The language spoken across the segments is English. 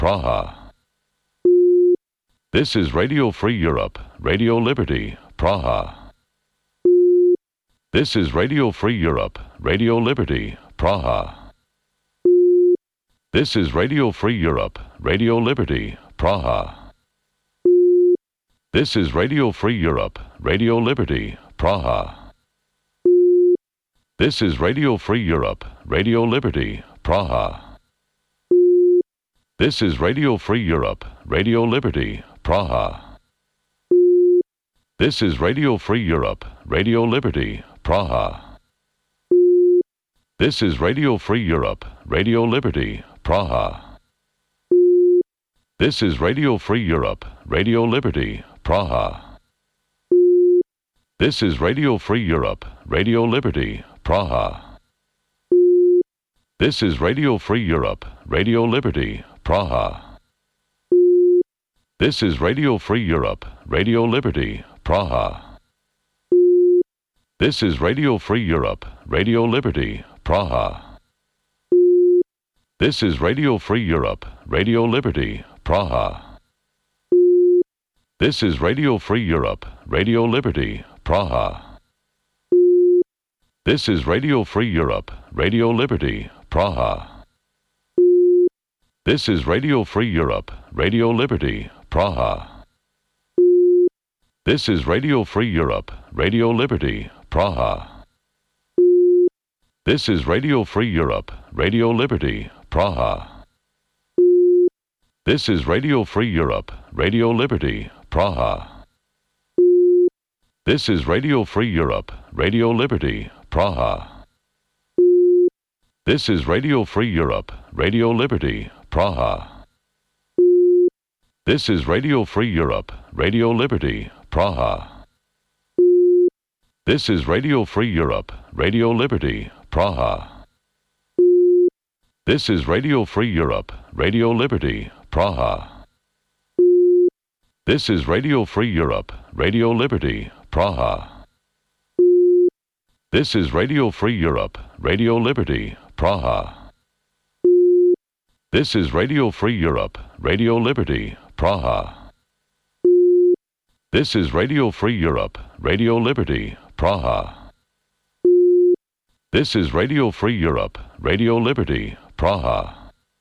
Praha. This is Radio Free Europe, Radio Liberty, Praha. This is Radio Free Europe, Radio Liberty, Praha. This is Radio Free Europe, Radio Liberty, Praha. This is Radio Free Europe, Radio Liberty, Praha. This is Radio Free Europe, Radio Liberty, Praha. This is Radio Free Europe, Radio Liberty, Praha. This is Radio Free Europe, Radio Liberty, Praha. This is Radio Free Europe, Radio Liberty, Praha. This is Radio Free Europe, Radio Liberty, Praha. This is Radio Free Europe, Radio Liberty, Praha. This is Radio Free Europe, Radio Liberty, Praha. This is Radio Free Europe, Radio Liberty, Praha. This is Radio Free Europe, Radio Liberty, Praha. This is Radio Free Europe, Radio Liberty, Praha. This is Radio Free Europe, Radio Liberty, Praha. This is Radio Free Europe, Radio Liberty, Praha. This is Radio Free Europe, Radio Liberty, Praha. This is Radio Free Europe, Radio Liberty, Praha. This is Radio Free Europe, Radio Liberty, Praha. This is Radio Free Europe, Radio Liberty, Praha. This is Radio Free Europe, Radio Liberty, Praha. This is Radio Free Europe, Radio Liberty, Praha. This is Radio Free Europe, Radio Liberty, Praha. This is Radio Free Europe, Radio Liberty, Praha. This is Radio Free Europe, Radio Liberty, Praha. This is Radio Free Europe, Radio Liberty, Praha. This is Radio Free Europe, Radio Liberty, Praha. This is Radio Free Europe, Radio Liberty, Praha. This is Radio Free Europe, Radio Liberty, Praha. This is Radio Free Europe, Radio Liberty, Praha.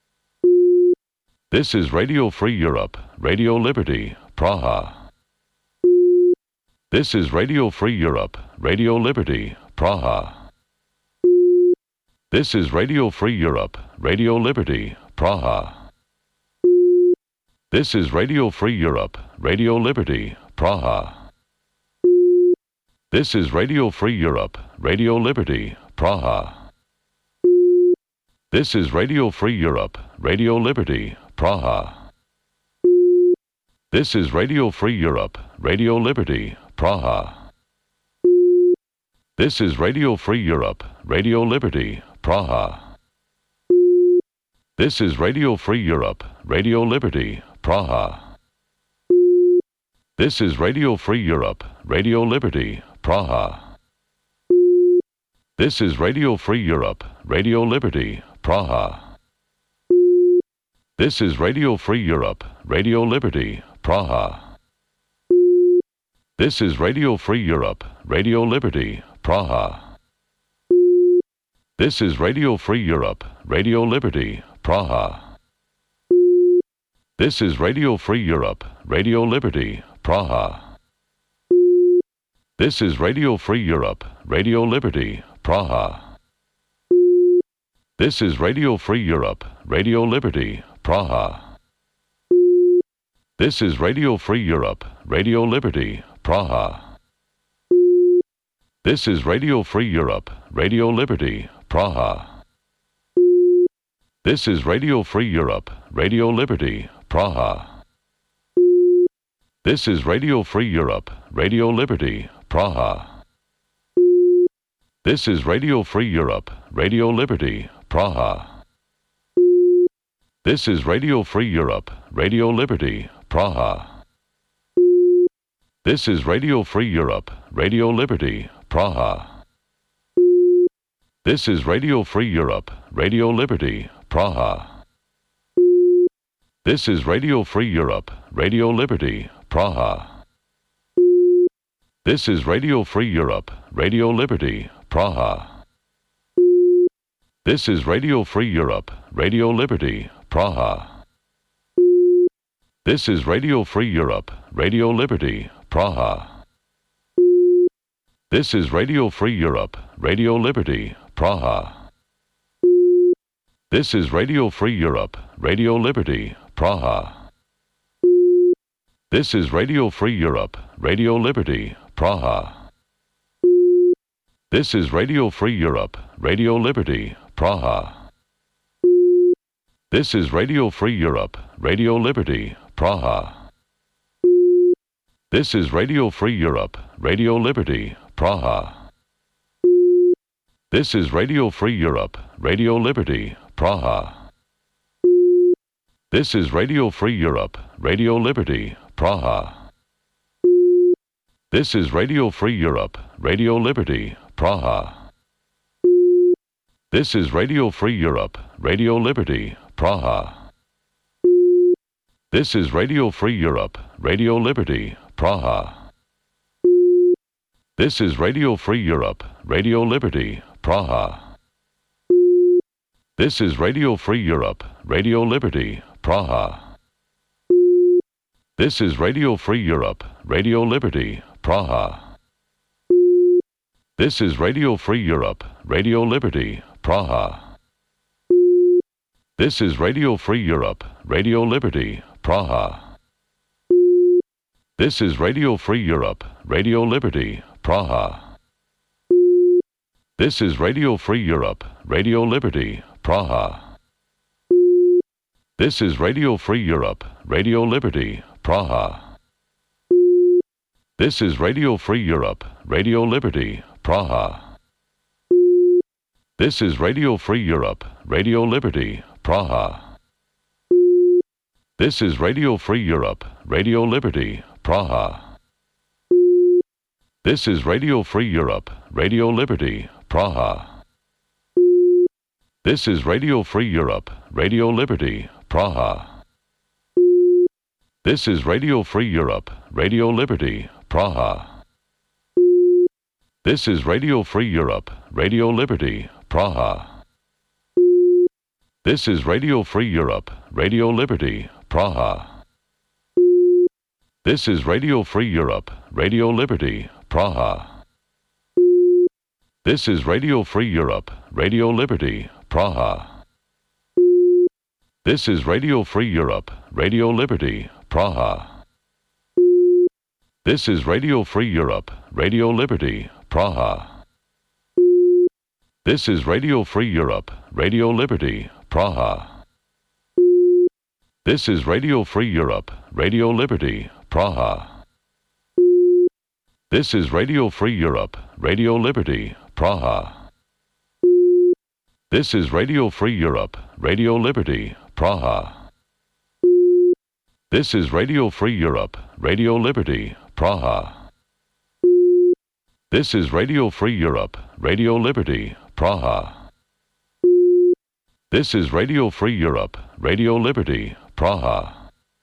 This is Radio Free Europe, Radio Liberty, Praha. This is Radio Free Europe, Radio Liberty, Praha. This is Radio Free Europe, Radio Liberty, Praha. This is Radio Free Europe, Radio Liberty, Praha. This is Radio Free Europe, Radio Liberty, Praha. This is Radio Free Europe, Radio Liberty, Praha. This is Radio Free Europe, Radio Liberty, Praha. This is Radio Free Europe, Radio Liberty, Praha. This is Radio Free Europe, Radio Liberty, Praha. This is Radio Free Europe, Radio Liberty, Praha. This is Radio Free Europe, Radio Liberty, Praha. This is Radio Free Europe, Radio Liberty, Praha. This is Radio Free Europe, Radio Liberty, Praha. This is Radio Free Europe, Radio Liberty, Praha. This is Radio Free Europe, Radio Liberty, Praha. This is Radio Free Europe, Radio Liberty, Praha. This is Radio Free Europe, Radio Liberty, Praha. This is Radio Free Europe, Radio Liberty, Praha. This is Radio Free Europe, Radio Liberty, Praha. This is Radio Free Europe, Radio Liberty, Praha. This is Radio Free Europe, Radio Liberty, Praha. This is Radio Free Europe, Radio Liberty, Praha. This is Radio Free Europe, Radio Liberty, Praha. This is Radio Free Europe, Radio Liberty, Praha. This is Radio Free Europe, Radio Liberty, Praha. This is Radio Free Europe, Radio Liberty, Praha. This is Radio Free Europe, Radio Liberty, Praha. This is Radio Free Europe, Radio Liberty, Praha. This is Radio Free Europe, Radio Liberty, Praha. This is Radio Free Europe, Radio Liberty, Praha. This is Radio Free Europe, Radio Liberty, Praha. This is Radio Free Europe, Radio Liberty, Praha. This is Radio Free Europe, Radio Liberty, Praha. This is Radio Free Europe, Radio Liberty, Praha. This is Radio Free Europe, Radio Liberty, Praha. This is Radio Free Europe, Radio Liberty, Praha. This is Radio Free Europe, Radio Liberty, Praha. This is Radio Free Europe, Radio Liberty, Praha. This is Radio Free Europe, Radio Liberty, Praha. This is Radio Free Europe, Radio Liberty, Praha. This is Radio Free Europe, Radio Liberty, Praha. This is Radio Free Europe, Radio Liberty, Praha. This is Radio Free Europe, Radio Liberty, Praha. This is Radio Free Europe, Radio Liberty, Praha. This is Radio Free Europe, Radio Liberty, Praha. This is Radio Free Europe, Radio Liberty, Praha. This is Radio Free Europe, Radio Liberty, Praha. This is Radio Free Europe, Radio Liberty, Praha. This is Radio Free Europe, Radio Liberty, Praha. This is Radio Free Europe, Radio Liberty, Praha. This is Radio Free Europe, Radio Liberty, Praha. This is Radio Free Europe, Radio Liberty, Praha. This is Radio Free Europe, Radio Liberty, Praha. This is Radio Free Europe, Radio Liberty, Praha. This is Radio Free Europe, Radio Liberty, Praha. This is Radio Free Europe, Radio Liberty, Praha. This is Radio Free Europe, Radio Liberty, Praha. This is Radio Free Europe, Radio Liberty, Praha. This is Radio Free Europe, Radio Liberty, Praha. This is Radio Free Europe, Radio Liberty, Praha. This is Radio Free Europe, Radio Liberty, Praha. This is Radio Free Europe, Radio Liberty, Praha. This is Radio Free Europe, Radio Liberty, Praha. This is Radio Free Europe, Radio Liberty, Praha. This is Radio Free Europe, Radio Liberty, Praha. This is Radio Free Europe, Radio Liberty, Praha. This is Radio Free Europe, Radio Liberty, Praha.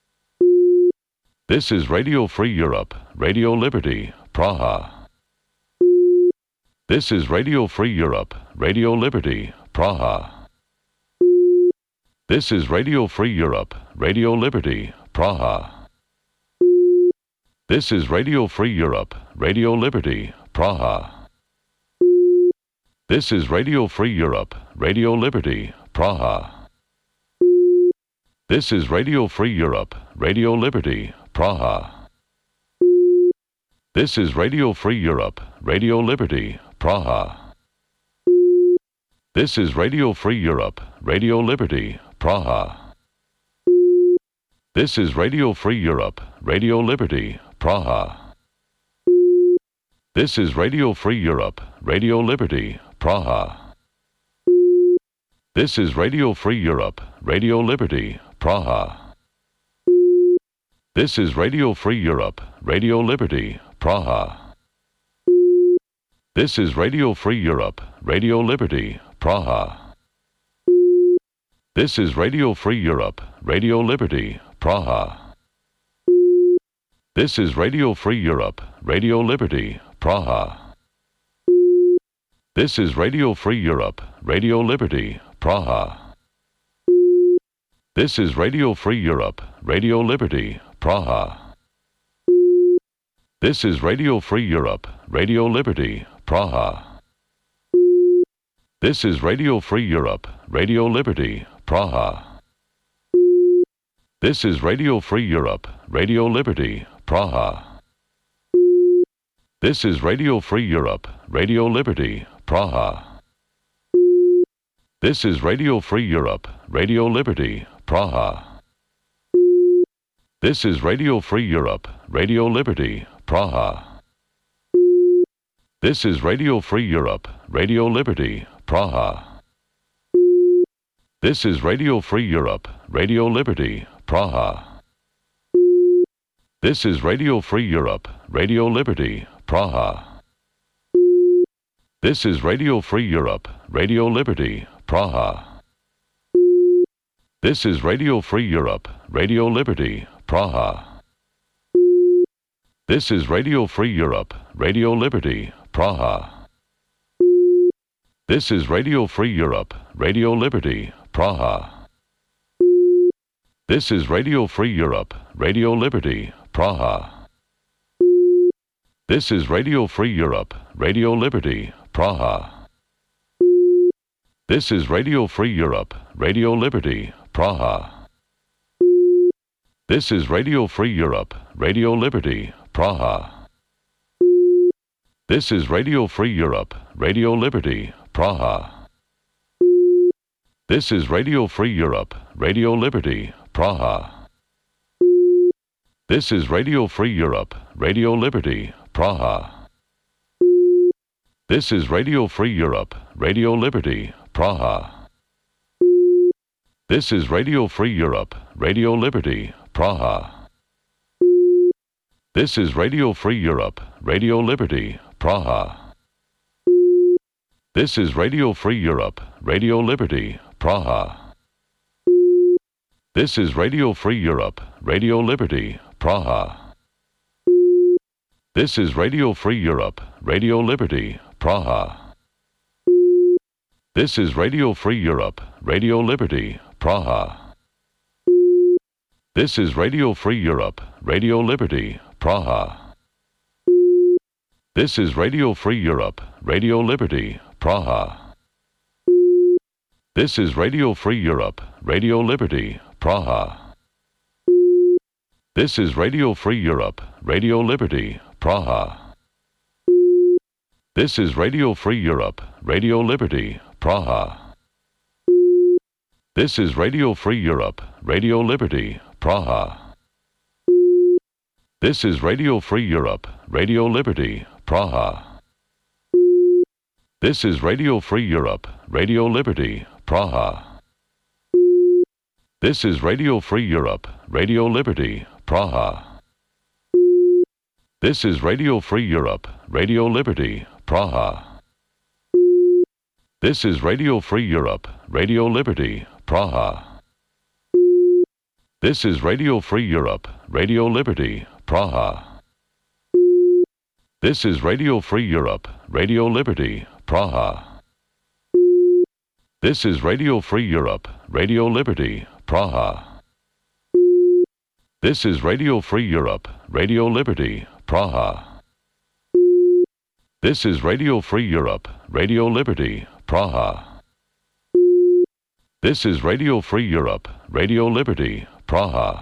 This is Radio Free Europe, Radio Liberty, Praha. This is Radio Free Europe, Radio Liberty, Praha. This is Radio Free Europe, Radio Liberty, Praha. This is Radio Free Europe, Radio Liberty, Praha. This is Radio Free Europe, Radio Liberty, Praha. This is Radio Free Europe, Radio Liberty, Praha. This is Radio Free Europe, Radio Liberty, Praha. This is Radio Free Europe, Radio Liberty, Praha. This is Radio Free Europe, Radio Liberty, Praha. This is Radio Free Europe, Radio Liberty, Praha. This is Radio Free Europe, Radio Liberty, Praha. This is Radio Free Europe, Radio Liberty, Praha. This is Radio Free Europe, Radio Liberty, Praha. This is Radio Free Europe, Radio Liberty, Praha. This is Radio Free Europe, Radio Liberty, Praha. This is Radio Free Europe, Radio Liberty, Praha. This is Radio Free Europe, Radio Liberty, Praha. This is Radio Free Europe, Radio Liberty, Praha. This is Radio Free Europe, Radio Liberty, Praha. This is Radio Free Europe, Radio Liberty, Praha. This is Radio Free Europe, Radio Liberty, Praha. This is Radio Free Europe, Radio Liberty, Praha. This is Radio Free Europe, Radio Liberty, Praha. This is Radio Free Europe, Radio Liberty, Praha. This is Radio Free Europe, Radio Liberty, Praha. This is Radio Free Europe, Radio Liberty, Praha. This is Radio Free Europe, Radio Liberty, Praha. This is Radio Free Europe, Radio Liberty, Praha. This is Radio Free Europe, Radio Liberty, Praha. This is Radio Free Europe, Radio Liberty, Praha. This is Radio Free Europe, Radio Liberty, Praha. This is Radio Free Europe, Radio Liberty, Praha. This is Radio Free Europe, Radio Liberty, Praha. This is Radio Free Europe, Radio Liberty, Praha. This is Radio Free Europe, Radio Liberty, Praha. This is Radio Free Europe, Radio Liberty, Praha. This is Radio Free Europe, Radio Liberty, Praha. This is Radio Free Europe, Radio Liberty, Praha. This is Radio Free Europe, Radio Liberty, Praha. This is Radio Free Europe, Radio Liberty, Praha. This is Radio Free Europe, Radio Liberty, Praha. This is Radio Free Europe, Radio Liberty, Praha. This is Radio Free Europe, Radio Liberty, Praha. This is Radio Free Europe, Radio Liberty, Praha. This is Radio Free Europe, Radio Liberty, Praha. This is Radio Free Europe, Radio Liberty, Praha. This is Radio Free Europe, Radio Liberty, Praha. This is Radio Free Europe, Radio Liberty, Praha. This is Radio Free Europe, Radio Liberty, Praha. This is Radio Free Europe, Radio Liberty, Praha. This is Radio Free Europe, Radio Liberty, Praha. This is Radio Free Europe, Radio Liberty, Praha. This is Radio Free Europe, Radio Liberty, Praha. This is Radio Free Europe, Radio Liberty, Praha. This is Radio Free Europe, Radio Liberty, Praha. This is Radio Free Europe, Radio Liberty, Praha. This is Radio Free Europe, Radio Liberty, Praha. This is Radio Free Europe, Radio Liberty, Praha. This is Radio Free Europe, Radio Liberty, Praha. This is Radio Free Europe, Radio Liberty, Praha. This is Radio Free Europe, Radio Liberty, Praha.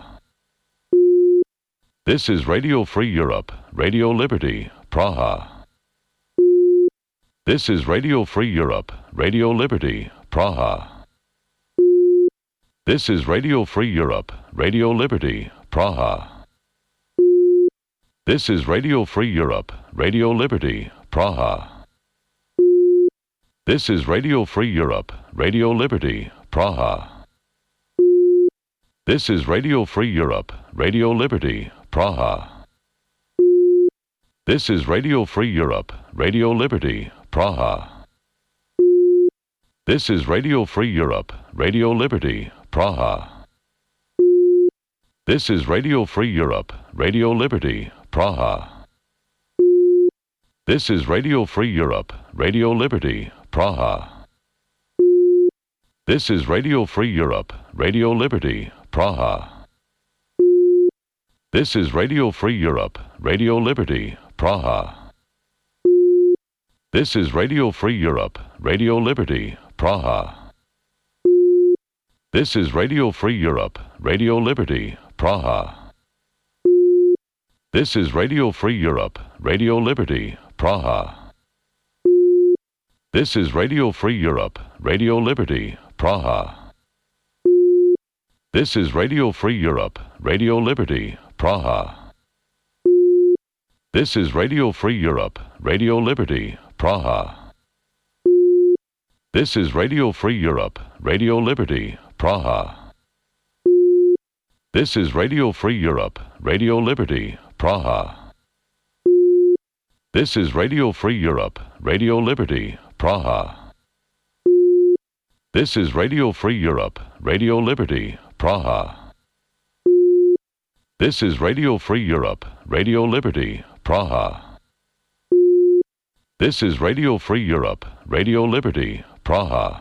This is Radio Free Europe, Radio Liberty, Praha. This is Radio Free Europe, Radio Liberty, Praha. This is Radio Free Europe, Radio Liberty, Praha. This is Radio Free Europe, Radio Liberty, Praha. This is Radio Free Europe, Radio Liberty, Praha. This is Radio Free Europe, Radio Liberty, Praha. This is Radio Free Europe, Radio Liberty, Praha. This is Radio Free Europe, Radio Liberty, Praha. This is Radio Free Europe, Radio Liberty, Praha. This is Radio Free Europe, Radio Liberty, Praha. This is Radio Free Europe, Radio Liberty, Praha. This is Radio Free Europe, Radio Liberty, Praha. This is Radio Free Europe, Radio Liberty, Praha. This is Radio Free Europe, Radio Liberty, Praha. This is Radio Free Europe, Radio Liberty, Praha. This is Radio Free Europe, Radio Liberty, Praha. This is Radio Free Europe, Radio Liberty, Praha. This is Radio Free Europe, Radio Liberty, Praha. This is Radio Free Europe, Radio Liberty, Praha. This is Radio Free Europe, Radio Liberty, Praha. This is Radio Free Europe, Radio Liberty, Praha. This is Radio Free Europe, Radio Liberty, Praha. This is Radio Free Europe, Radio Liberty, Praha. This is Radio Free Europe, Radio Liberty, Praha.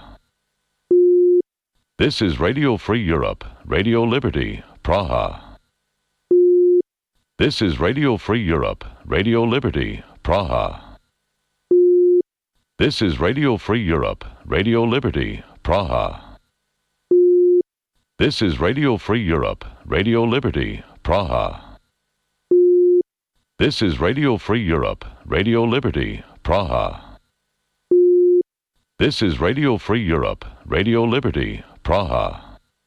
This is Radio Free Europe, Radio Liberty, Praha. This is Radio Free Europe, Radio Liberty, Praha. This is Radio Free Europe, Radio Liberty, Praha. This is Radio Free Europe, Radio Liberty, Praha. This is Radio Free Europe, Radio Liberty, Praha. This is Radio Free Europe, Radio Liberty, Praha.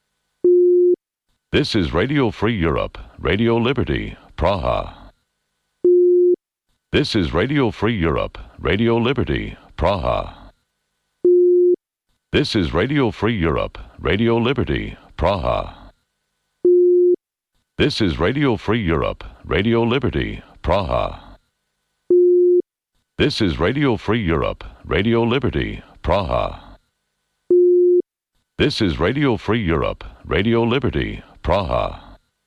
This is Radio Free Europe, Radio Liberty, Praha. This is Radio Free Europe, Radio Liberty, Praha. This is Radio Free Europe, Radio Liberty, Praha. This is Radio Free Europe, Radio Liberty, Praha. This is Radio Free Europe, Radio Liberty, Praha. This is Radio Free Europe, Radio Liberty, Praha.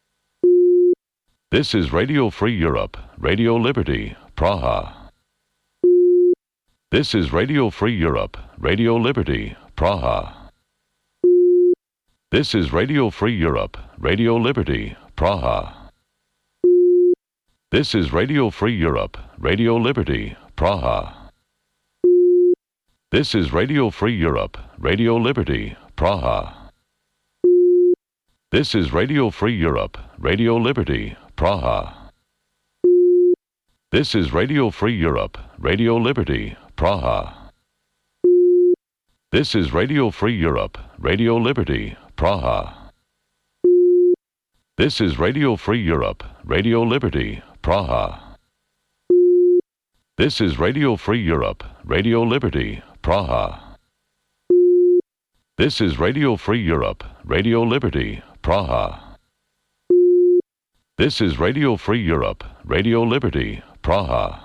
This is Radio Free Europe, Radio Liberty, Praha. This is Radio Free Europe, Radio Liberty, Praha. This is Radio Free Europe, Radio Liberty, Praha. This is Radio Free Europe, Radio Liberty, Praha. This is Radio Free Europe, Radio Liberty, Praha. This is Radio Free Europe, Radio Liberty, Praha. This is Radio Free Europe, Radio Liberty, Praha. This is Radio Free Europe, Radio Liberty, Praha. This is Radio Free Europe, Radio Liberty, Praha. This is Radio Free Europe, Radio Liberty, Praha. This is Radio Free Europe, Radio Liberty, Praha. This is Radio Free Europe, Radio Liberty, Praha.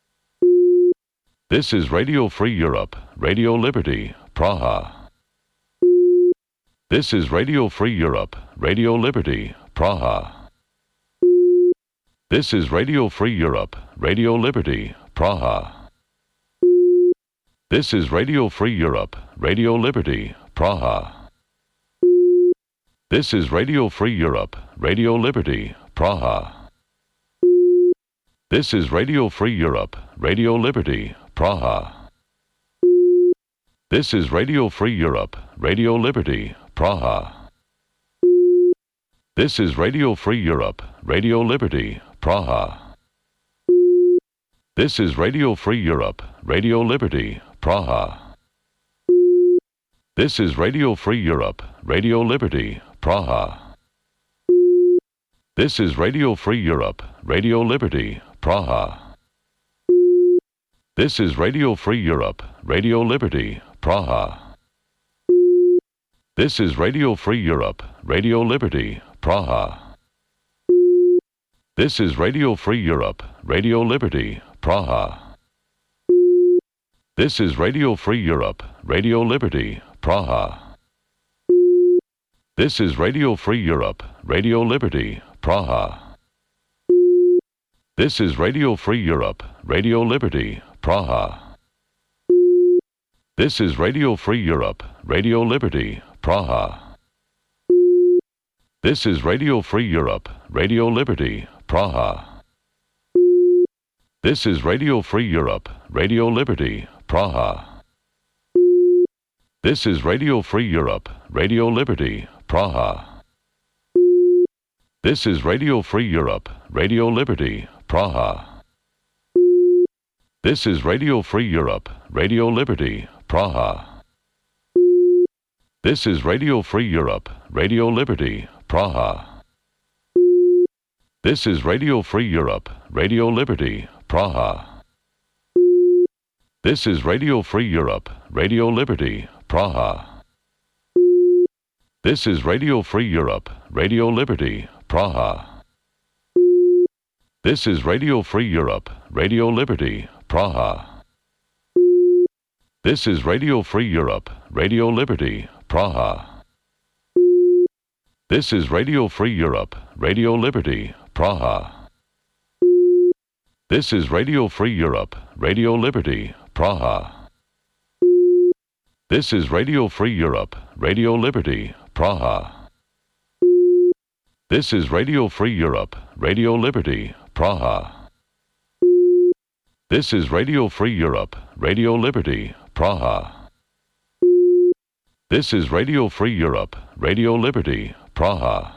This is Radio Free Europe, Radio Liberty, Praha. This is Radio Free Europe, Radio Liberty, Praha. This is Radio Free Europe, Radio Liberty, Praha. This is Radio Free Europe, Radio Liberty, Praha. This is Radio Free Europe, Radio Liberty, Praha. This is Radio Free Europe, Radio Liberty, Praha. This is Radio Free Europe, Radio Liberty, Praha. This is Radio Free Europe, Radio Liberty, Praha. This is Radio Free Europe, Radio Liberty, Praha. This is Radio Free Europe, Radio Liberty, Praha. This is Radio Free Europe, Radio Liberty, Praha. This is Radio Free Europe, Radio Liberty, Praha. This is Radio Free Europe, Radio Liberty, Praha. This is Radio Free Europe, Radio Liberty, Praha. This is Radio Free Europe, Radio Liberty, Praha. This is Radio Free Europe, Radio Liberty, Praha. This is Radio Free Europe, Radio Liberty, Praha. This is Radio Free Europe, Radio Liberty, Praha. This is Radio Free Europe, Radio Liberty, Praha. This is Radio Free Europe, Radio Liberty, Praha. This is Radio Free Europe, Radio Liberty, Praha. This is Radio Free Europe, Radio Liberty, Praha. This is Radio Free Europe, Radio Liberty, Praha. This is Radio Free Europe, Radio Liberty, Praha. This is Radio Free Europe, Radio Liberty, Praha. This is Radio Free Europe, Radio Liberty, Praha. This is Radio Free Europe, Radio Liberty, Praha. This is Radio Free Europe, Radio Liberty, Praha. This is Radio Free Europe, Radio Liberty, Praha. This is Radio Free Europe, Radio Liberty, Praha. This is Radio Free Europe, Radio Liberty, Praha. This is Radio Free Europe, Radio Liberty, Praha. This is Radio Free Europe, Radio Liberty, Praha. This is Radio Free Europe, Radio Liberty, Praha. This is Radio Free Europe, Radio Liberty, Praha.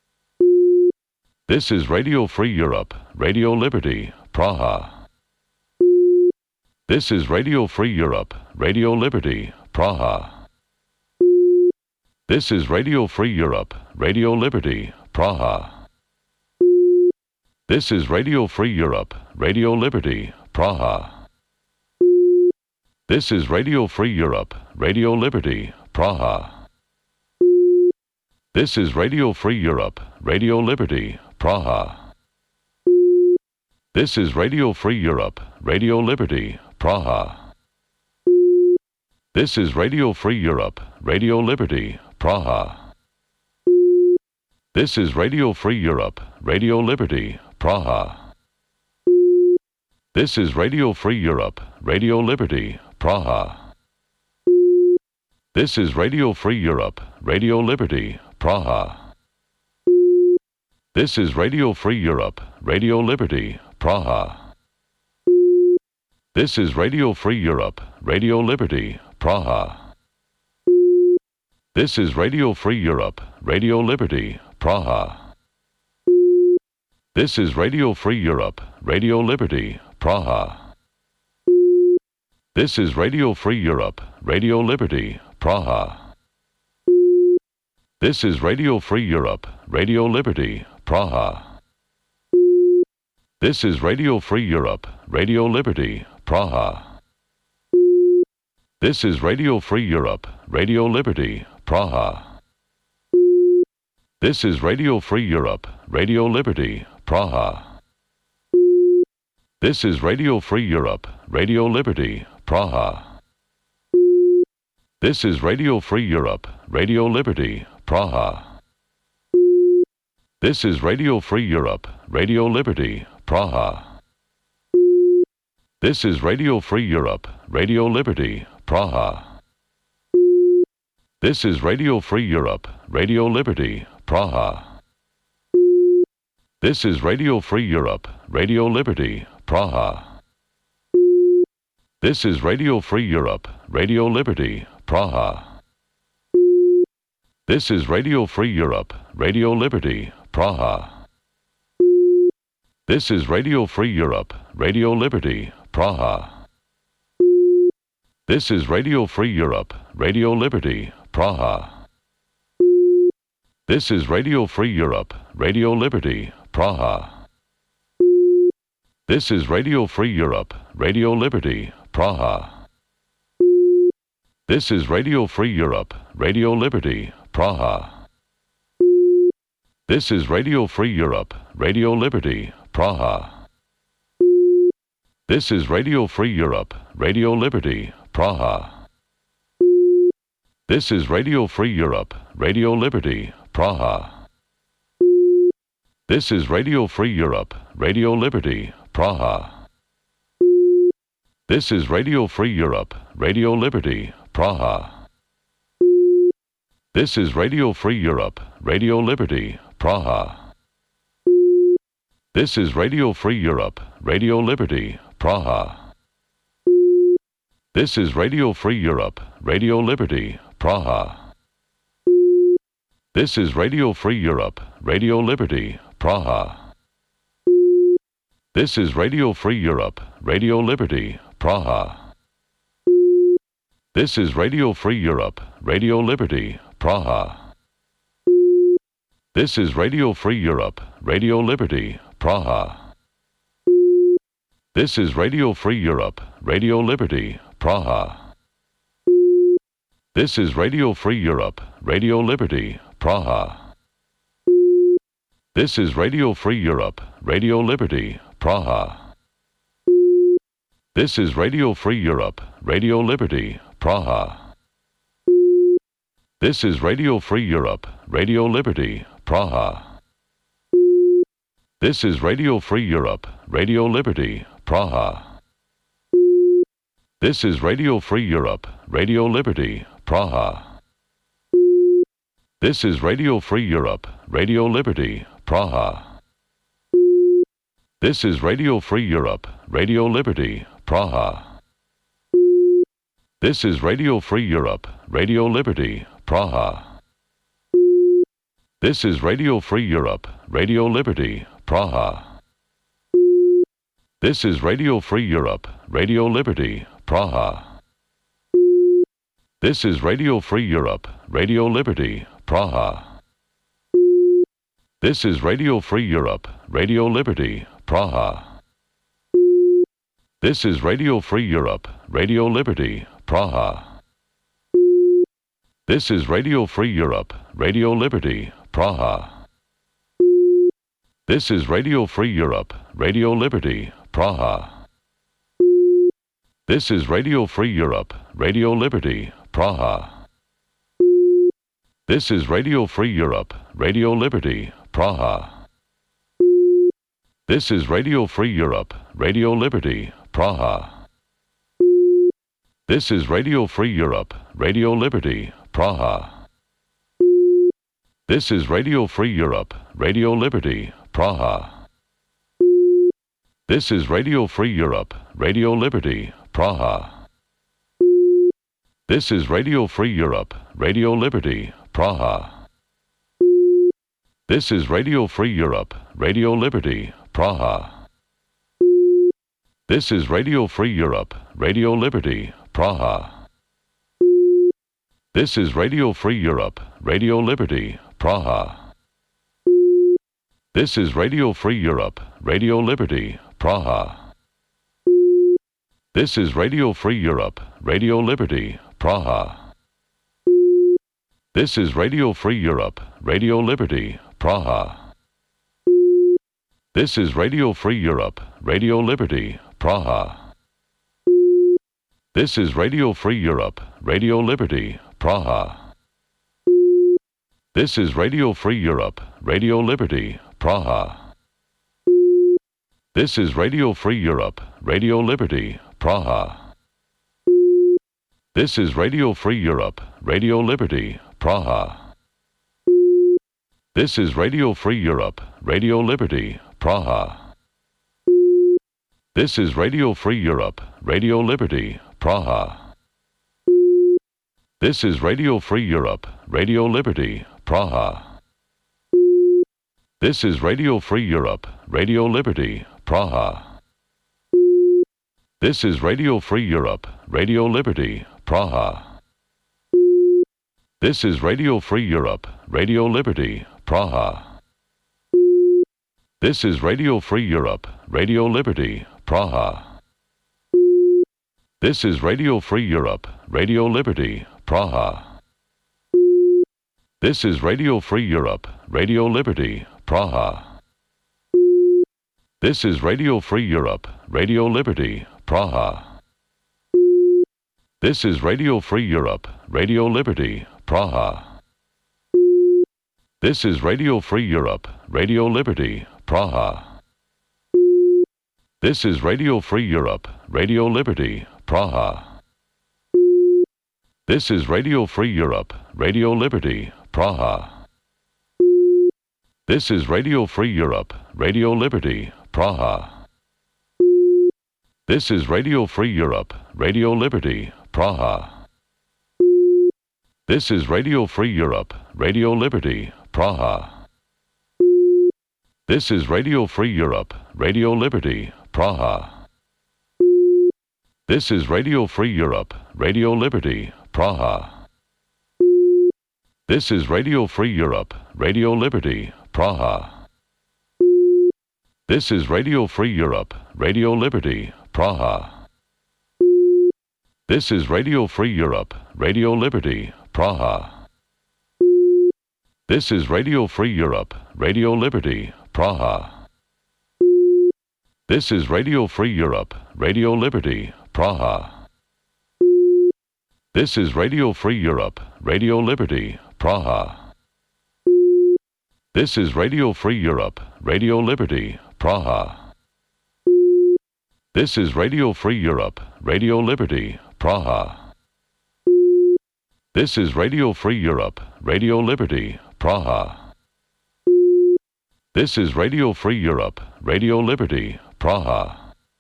This is Radio Free Europe, Radio Liberty, Praha. This is Radio Free Europe, Radio Liberty, Praha. This is Radio Free Europe, Radio Liberty, Praha. This is Radio Free Europe, Radio Liberty, Praha. This is Radio Free Europe, Radio Liberty, Praha. This is Radio Free Europe, Radio Liberty, Praha. This is Radio Free Europe, Radio Liberty, Praha. This is Radio Free Europe, Radio Liberty, Praha. This is Radio Free Europe, Radio Liberty, Praha. This is Radio Free Europe, Radio Liberty, Praha. This is Radio Free Europe, Radio Liberty, Praha. This is Radio Free Europe, Radio Liberty, Praha. This is Radio Free Europe, Radio Liberty, Praha. This is Radio Free Europe, Radio Liberty, Praha. This is Radio Free Europe, Radio Liberty, Praha. This is Radio Free Europe, Radio Liberty, Praha. This is Radio Free Europe, Radio Liberty, Praha. This is Radio Free Europe, Radio Liberty, Praha. This is Radio Free Europe, Radio Liberty, Praha. This is Radio Free Europe, Radio Liberty, Praha. This is Radio Free Europe, Radio Liberty, Praha. This is Radio Free Europe, Radio Liberty, Praha. This is Radio Free Europe, Radio Liberty, Praha. This is Radio Free Europe, Radio Liberty, Praha. This is Radio Free Europe, Radio Liberty, Praha. This is Radio Free Europe, Radio Liberty, Praha. This is Radio Free Europe, Radio Liberty, Praha. This is Radio Free Europe, Radio Liberty, Praha. This is Radio Free Europe, Radio Liberty, Praha. This is Radio Free Europe, Radio Liberty, Praha. This is Radio Free Europe, Radio Liberty, Praha. This is Radio Free Europe, Radio Liberty, Praha. This is Radio Free Europe, Radio Liberty, Praha. This is Radio Free Europe, Radio Liberty, Praha. This is Radio Free Europe, Radio Liberty, Praha. This is Radio Free Europe, Radio Liberty, Praha. This is Radio Free Europe, Radio Liberty, Praha. This is Radio Free Europe, Radio Liberty, Praha. This is Radio Free Europe, Radio Liberty, Praha. This is Radio Free Europe, Radio Liberty, Praha. This is Radio Free Europe, Radio Liberty, Praha. This is Radio Free Europe, Radio Liberty, Praha. This is Radio Free Europe, Radio Liberty, Praha. This is Radio Free Europe, Radio Liberty, Praha. This is Radio Free Europe, Radio Liberty, Praha. This is Radio Free Europe, Radio Liberty, Praha. This is Radio Free Europe, Radio Liberty, Praha. This is Radio Free Europe, Radio Liberty, Praha. This is Radio Free Europe, Radio Liberty, Praha. This is Radio Free Europe, Radio Liberty, Praha. This is Radio Free Europe, Radio Liberty, Praha. This is Radio Free Europe, Radio Liberty, Praha. This is Radio Free Europe, Radio Liberty, Praha. This is Radio Free Europe, Radio Liberty, Praha. This is Radio Free Europe, Radio Liberty, Praha. This is Radio Free Europe, Radio Liberty, Praha. This is Radio Free Europe, Radio Liberty, Praha. This is Radio Free Europe, Radio Liberty, Praha. This is Radio Free Europe, Radio Liberty, Praha. This is Radio Free Europe, Radio Liberty, Praha. This is Radio Free Europe, Radio Liberty, Praha. This is Radio Free Europe, Radio Liberty, Praha. This is Radio Free Europe, Radio Liberty, Praha. This is Radio Free Europe, Radio Liberty, Praha. This is Radio Free Europe, Radio Liberty, Praha. This is Radio Free Europe, Radio Liberty, Praha. This is Radio Free Europe, Radio Liberty, Praha. This is Radio Free Europe, Radio Liberty, Praha. This is Radio Free Europe, Radio Liberty, Praha. This is Radio Free Europe, Radio Liberty, Praha. This is Radio Free Europe, Radio Liberty, Praha. This is Radio Free Europe, Radio Liberty, Praha. This is Radio Free Europe, Radio Liberty, Praha. This is Radio Free Europe, Radio Liberty, Praha. This is Radio Free Europe, Radio Liberty, Praha. This is Radio Free Europe, Radio Liberty, Praha. This is Radio Free Europe, Radio Liberty, Praha. This is Radio Free Europe, Radio Liberty, Praha. This is Radio Free Europe, Radio Liberty, Praha. This is Radio Free Europe, Radio Liberty, Praha. This is Radio Free Europe, Radio Liberty, Praha. This is Radio Free Europe, Radio Liberty, Praha. This is Radio Free Europe, Radio Liberty, Praha. This is Radio Free Europe, Radio Liberty, Praha. This is Radio Free Europe, Radio Liberty, Praha. This is Radio Free Europe, Radio Liberty, Praha. This is Radio Free Europe, Radio Liberty, Praha. This is Radio Free Europe, Radio Liberty, Praha. This is Radio Free Europe, Radio Liberty, Praha. This is Radio Free Europe, Radio Liberty, Praha. This is Radio Free Europe, Radio Liberty, Praha. This is Radio Free Europe, Radio Liberty, Praha. This is Radio Free Europe, Radio Liberty, Praha. This is Radio Free Europe, Radio Liberty, Praha. This is Radio Free Europe, Radio Liberty, Praha. This is Radio Free Europe, Radio Liberty, Praha. This is Radio Free Europe, Radio Liberty, Praha. This is Radio Free Europe, Radio Liberty, Praha. This is Radio Free Europe, Radio Liberty, Praha. This is Radio Free Europe, Radio Liberty, Praha. This is Radio Free Europe, Radio Liberty, Praha. This is Radio Free Europe, Radio Liberty, Praha. This is Radio Free Europe, Radio Liberty, Praha. This is Radio Free Europe, Radio Liberty, Praha. This is Radio Free Europe, Radio Liberty, Praha. This is Radio Free Europe, Radio Liberty, Praha. This is Radio Free Europe, Radio Liberty, Praha. This is Radio Free Europe, Radio Liberty, Praha. This is Radio Free Europe, Radio Liberty, Praha.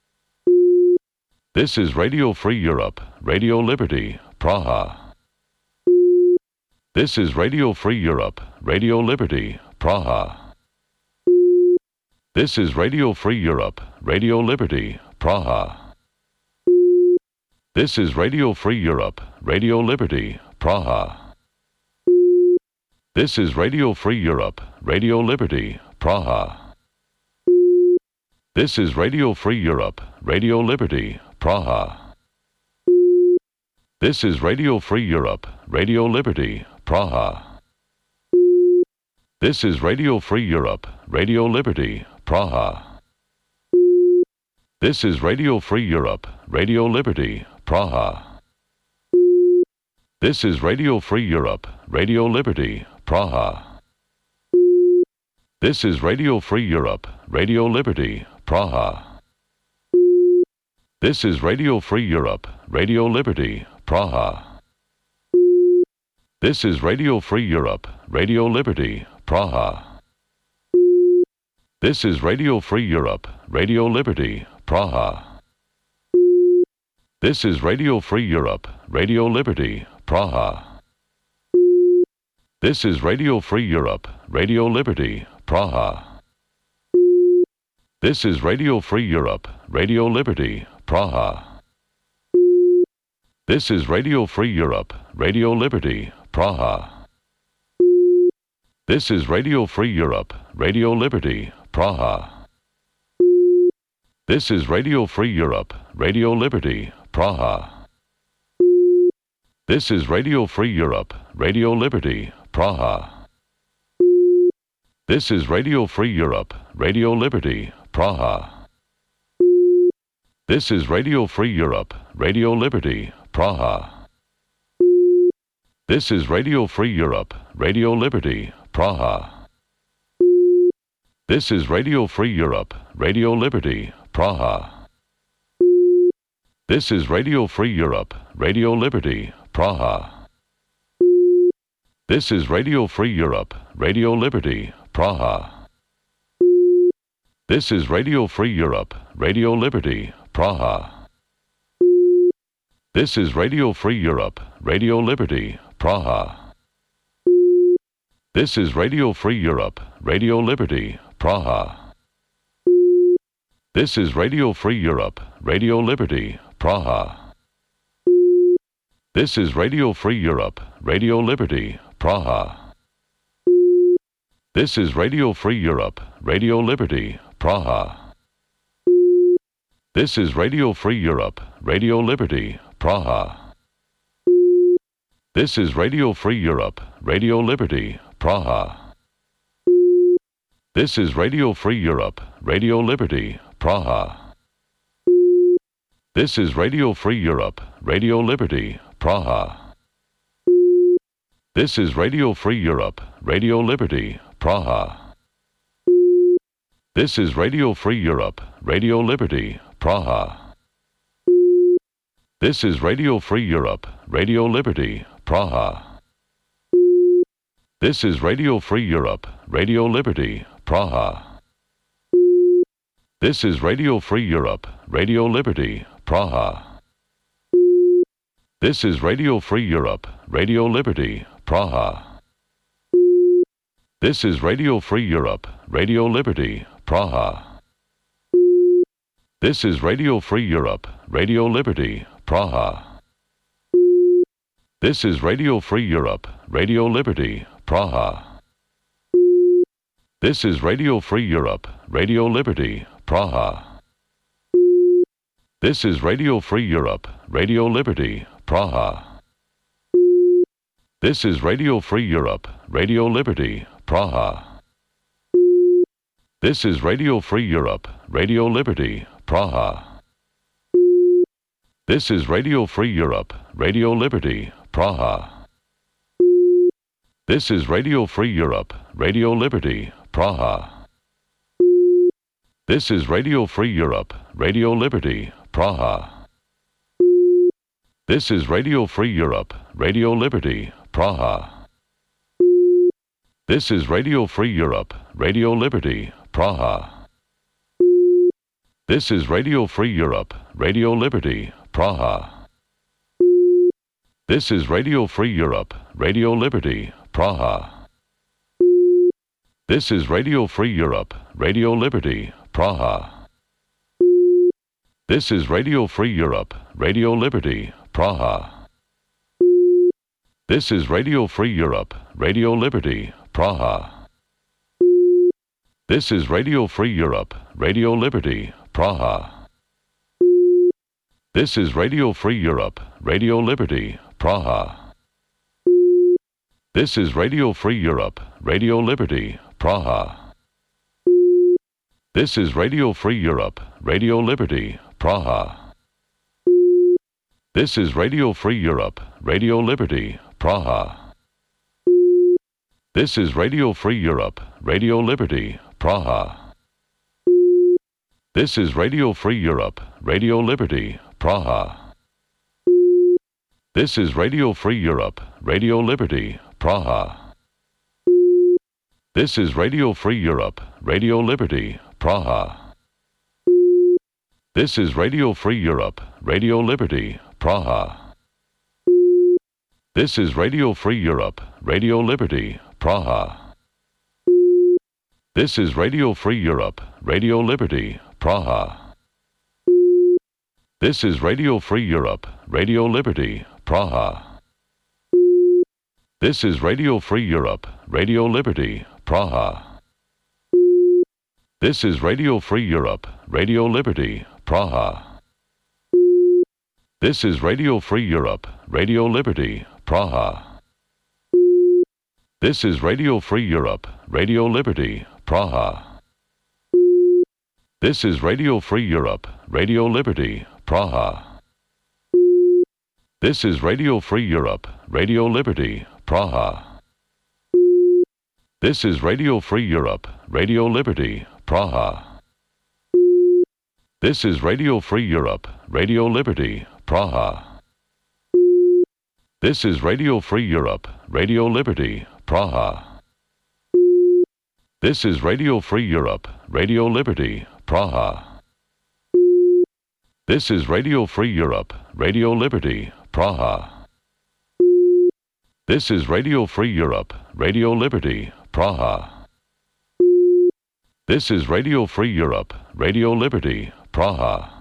This is Radio Free Europe, Radio Liberty, Praha. This is Radio Free Europe, Radio Liberty, Praha. This is Radio Free Europe, Radio Liberty, Praha. This is Radio Free Europe, Radio Liberty, Praha. This is Radio Free Europe, Radio Liberty, Praha. This is Radio Free Europe, Radio Liberty, Praha. This is Radio Free Europe, Radio Liberty, Praha. This is Radio Free Europe, Radio Liberty, Praha. This is Radio Free Europe, Radio Liberty, Praha. This is Radio Free Europe, Radio Liberty, Praha. This is Radio Free Europe, Radio Liberty, Praha. This is Radio Free Europe, Radio Liberty, Praha. This is Radio Free Europe, Radio Liberty, Praha. This is Radio Free Europe, Radio Liberty, Praha. This is Radio Free Europe, Radio Liberty, Praha. This is Radio Free Europe, Radio Liberty, Praha. This is Radio Free Europe, Radio Liberty, Praha. This is Radio Free Europe, Radio Liberty, Praha. This is Radio Free Europe, Radio Liberty, Praha. This is Radio Free Europe, Radio Liberty, Praha. This is Radio Free Europe, Radio Liberty, Praha. This is Radio Free Europe, Radio Liberty, Praha. This is Radio Free Europe, Radio Liberty, Praha. This is Radio Free Europe, Radio Liberty, Praha. This is Radio Free Europe, Radio Liberty, Praha. This is Radio Free Europe, Radio Liberty, Praha. This is Radio Free Europe, Radio Liberty, Praha. This is Radio Free Europe, Radio Liberty, Praha. This is Radio Free Europe, Radio Liberty, Praha. This is Radio Free Europe, Radio Liberty, Praha. This is Radio Free Europe, Radio Liberty, Praha. This is Radio Free Europe, Radio Liberty, Praha. This is Radio Free Europe, Radio Liberty, Praha. This is Radio Free Europe, Radio Liberty, Praha. This is Radio Free Europe, Radio Liberty, Praha. This is Radio Free Europe, Radio Liberty, Praha. This is Radio Free Europe, Radio Liberty, Praha. This is Radio Free Europe, Radio Liberty, Praha. This is Radio Free Europe, Radio Liberty, Praha. This is Radio Free Europe, Radio Liberty, Praha. This is Radio Free Europe, Radio Liberty, Praha. This is Radio Free Europe, Radio Liberty, Praha. This is Radio Free Europe, Radio Liberty, Praha. This is Radio Free Europe, Radio Liberty, Praha. This is Radio Free Europe, Radio Liberty, Praha. This is Radio Free Europe, Radio Liberty, Praha. This is Radio Free Europe, Radio Liberty, Praha. This is Radio Free Europe, Radio Liberty, Praha. This is Radio Free Europe, Radio Liberty, Praha. This is Radio Free Europe, Radio Liberty, Praha. This is Radio Free Europe, Radio Liberty, Praha. This is Radio Free Europe, Radio Liberty, Praha. This is Radio Free Europe, Radio Liberty, Praha. This is Radio Free Europe, Radio Liberty, Praha. This is Radio Free Europe, Radio Liberty, Praha. This is Radio Free Europe, Radio Liberty, Praha. This is Radio Free Europe, Radio Liberty, Praha. This is Radio Free Europe, Radio Liberty, Praha. This is Radio Free Europe, Radio Liberty, Praha. This is Radio Free Europe, Radio Liberty, Praha. This is Radio Free Europe, Radio Liberty, Praha. This is Radio Free Europe, Radio Liberty, Praha. This is Radio Free Europe, Radio Liberty, Praha. This is Radio Free Europe, Radio Liberty, Praha. This is Radio Free Europe, Radio Liberty, Praha. This is Radio Free Europe, Radio Liberty, Praha. This is Radio Free Europe, Radio Liberty, Praha. This is Radio Free Europe, Radio Liberty, Praha. This is Radio Free Europe, Radio Liberty, Praha. This is Radio Free Europe, Radio Liberty, Praha. This is Radio Free Europe, Radio Liberty, Praha. This is Radio Free Europe, Radio Liberty, Praha. This is Radio Free Europe, Radio Liberty, Praha. This is Radio Free Europe, Radio Liberty, Praha. This is Radio Free Europe, Radio Liberty, Praha. This is Radio Free Europe, Radio Liberty, Praha. This is Radio Free Europe, Radio Liberty, Praha. This is Radio Free Europe, Radio Liberty, Praha. This is Radio Free Europe, Radio Liberty, Praha. This is Radio Free Europe, Radio Liberty, Praha. This is Radio Free Europe, Radio Liberty, Praha. This is Radio Free Europe, Radio Liberty, Praha. This is Radio Free Europe, Radio Liberty, Praha. This is Radio Free Europe, Radio Liberty, Praha. This is Radio Free Europe, Radio Liberty, Praha. This is Radio Free Europe, Radio Liberty, Praha.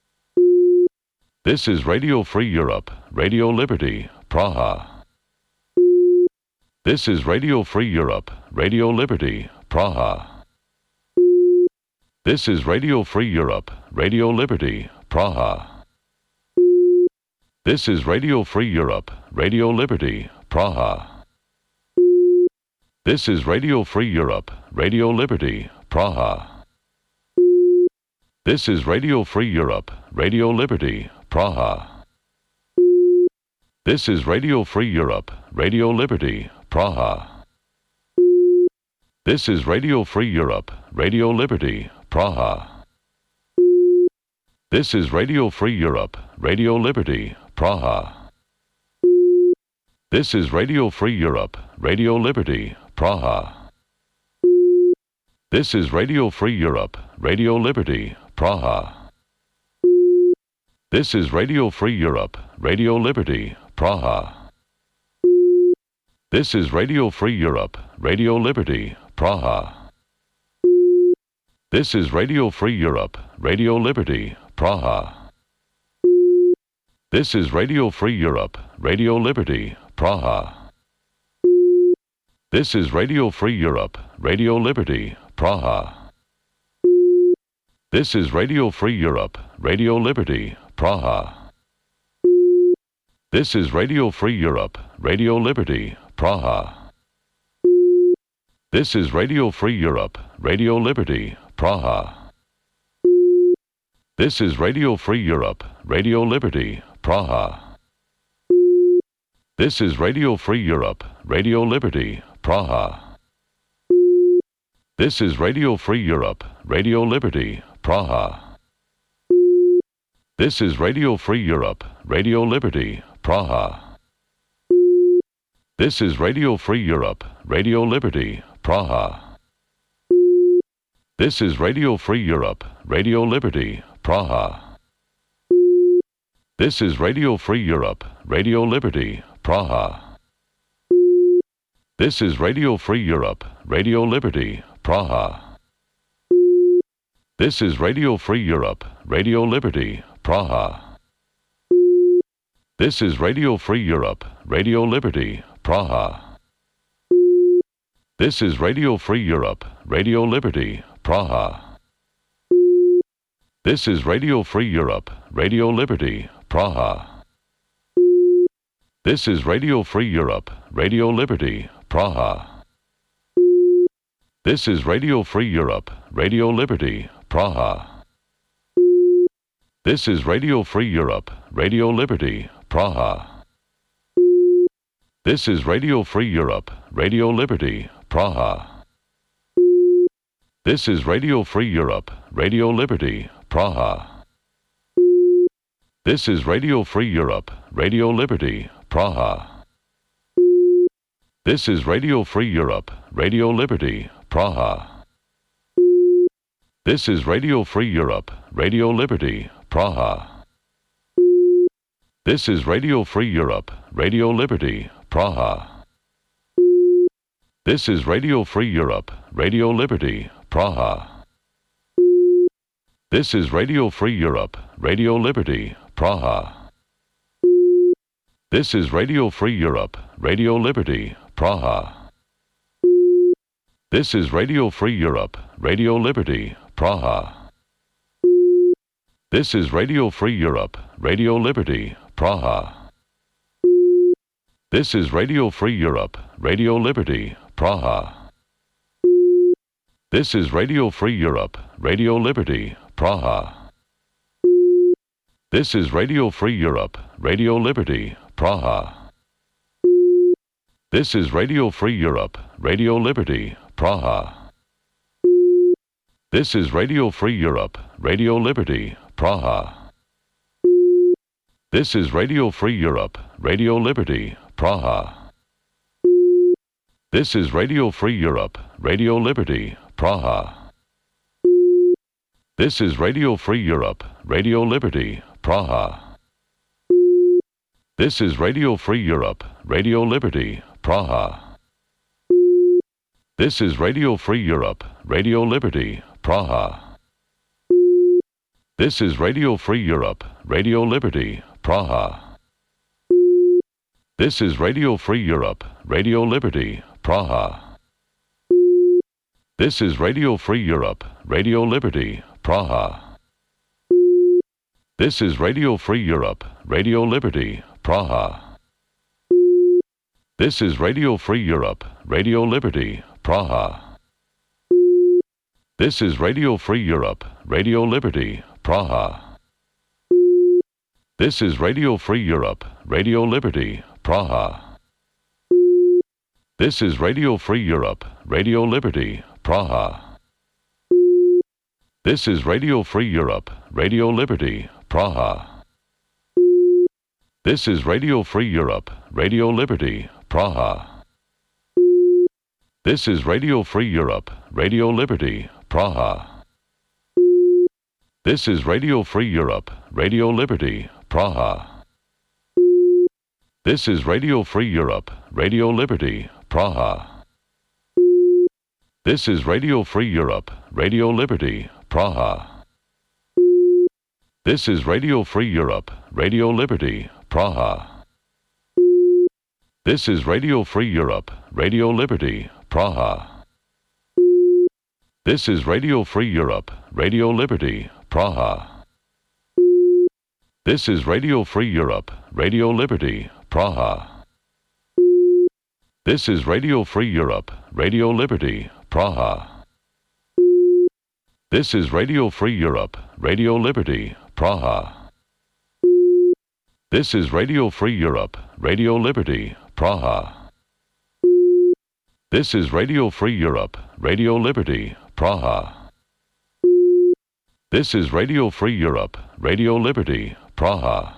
This is Radio Free Europe, Radio Liberty, Praha. This is Radio Free Europe, Radio Liberty, Praha. This is Radio Free Europe, Radio Liberty, Praha. This is Radio Free Europe, Radio Liberty, Praha. This is Radio Free Europe, Radio Liberty, Praha. This is Radio Free Europe, Radio Liberty, Praha. This is Radio Free Europe, Radio Liberty, Praha. This is Radio Free Europe, Radio Liberty, Praha. This is Radio Free Europe, Radio Liberty, Praha. This is Radio Free Europe, Radio Liberty, Praha. This is Radio Free Europe, Radio Liberty, Praha. This is Radio Free Europe, Radio Liberty, Praha. This is Radio Free Europe, Radio Liberty, Praha. This is Radio Free Europe, Radio Liberty, Praha. This is Radio Free Europe, Radio Liberty, Praha. This is Radio Free Europe, Radio Liberty, Praha. This is Radio Free Europe, Radio Liberty, Praha. This is Radio Free Europe, Radio Liberty, Praha. This is Radio Free Europe, Radio Liberty, Praha. This is Radio Free Europe, Radio Liberty, Praha. This is Radio Free Europe, Radio Liberty, Praha. This is Radio Free Europe, Radio Liberty, Praha. This is Radio Free Europe, Radio Liberty, Praha. This is Radio Free Europe, Radio Liberty, Praha. This is Radio Free Europe, Radio Liberty, Praha. This is Radio Free Europe, Radio Liberty, Praha. This is Radio Free Europe, Radio Liberty, Praha. This is Radio Free Europe, Radio Liberty, Praha. This is Radio Free Europe, Radio Liberty, Praha. This is Radio Free Europe, Radio Liberty, Praha. This is Radio Free Europe, Radio Liberty, Praha. This is Radio Free Europe, Radio Liberty, Praha. This is Radio Free Europe, Radio Liberty, Praha. This is Radio Free Europe, Radio Liberty, Praha. This is Radio Free Europe, Radio Liberty, Praha. This is Radio Free Europe, Radio Liberty, Praha. This is Radio Free Europe, Radio Liberty, Praha. This is Radio Free Europe, Radio Liberty, Praha. This is Radio Free Europe, Radio Liberty, Praha. This is Radio Free Europe, Radio Liberty, Praha. This is Radio Free Europe, Radio Liberty, Praha. This is Radio Free Europe, Radio Liberty, Praha. This is Radio Free Europe, Radio Liberty, Praha. This is Radio Free Europe, Radio Liberty, Praha. This is Radio Free Europe, Radio Liberty, Praha. This is Radio Free Europe, Radio Liberty, Praha. This is Radio Free Europe, Radio Liberty, Praha. This is Radio Free Europe, Radio Liberty, Praha. This is Radio Free Europe, Radio Liberty, Praha. This is Radio Free Europe, Radio Liberty, Praha. This is Radio Free Europe, Radio Liberty, Praha. This is Radio Free Europe, Radio Liberty, Praha. This is Radio Free Europe, Radio Liberty, Praha. This is Radio Free Europe, Radio Liberty, Praha. This is Radio Free Europe, Radio Liberty, Praha. This is Radio Free Europe, Radio Liberty, Praha. This is Radio Free Europe, Radio Liberty, Praha. This is Radio Free Europe, Radio Liberty, Praha. This is Radio Free Europe, Radio Liberty, Praha. This is Radio Free Europe, Radio Liberty, Praha. This is Radio Free Europe, Radio Liberty, Praha. This is Radio Free Europe, Radio Liberty, Praha. This is Radio Free Europe, Radio Liberty, Praha. This is Radio Free Europe, Radio Liberty, Praha. This is Radio Free Europe, Radio Liberty, Praha. This is Radio Free Europe, Radio Liberty, Praha. This is Radio Free Europe, Radio Liberty, Praha. This is Radio Free Europe, Radio Liberty, Praha. This is Radio Free Europe, Radio Liberty, Praha. This is Radio Free Europe, Radio Liberty, Praha. This is Radio Free Europe, Radio Liberty, Praha. This is Radio Free Europe, Radio Liberty, Praha. This is Radio Free Europe, Radio Liberty, Praha. This is Radio Free Europe, Radio Liberty, Praha. This is Radio Free Europe, Radio Liberty, Praha. This is Radio Free Europe, Radio Liberty, Praha. This is Radio Free Europe, Radio Liberty, Praha. This is Radio Free Europe, Radio Liberty, Praha.